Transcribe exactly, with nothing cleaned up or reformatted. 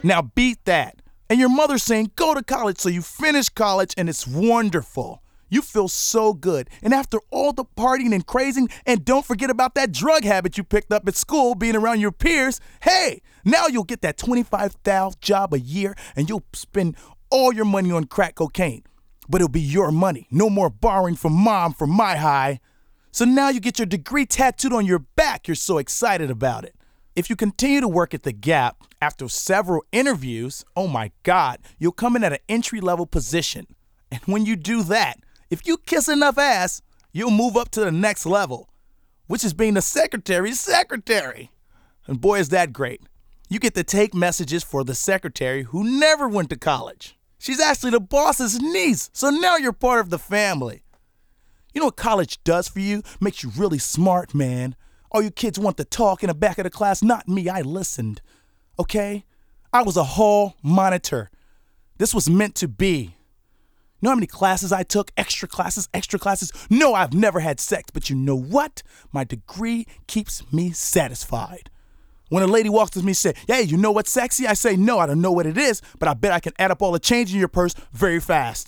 Now beat that. And your mother's saying, go to college, so you finish college and it's wonderful. You feel so good. And after all the partying and crazing, and don't forget about that drug habit you picked up at school, being around your peers, hey, now you'll get that twenty-five thousand dollars job a year and you'll spend all your money on crack cocaine. But it'll be your money. No more borrowing from mom for my high. So now you get your degree tattooed on your back. You're so excited about it. If you continue to work at the Gap after several interviews, oh my God, you'll come in at an entry-level position. And when you do that, if you kiss enough ass, you'll move up to the next level, which is being the secretary's secretary. And boy, is that great. You get to take messages for the secretary who never went to college. She's actually the boss's niece, so now you're part of the family. You know what college does for you? Makes you really smart, man. All you kids want to talk in the back of the class. Not me, I listened. Okay? I was a hall monitor. This was meant to be. You know how many classes I took? Extra classes, extra classes? No, I've never had sex, but you know what? My degree keeps me satisfied. When a lady walks to me and says, hey, you know what's sexy? I say, no, I don't know what it is, but I bet I can add up all the change in your purse very fast.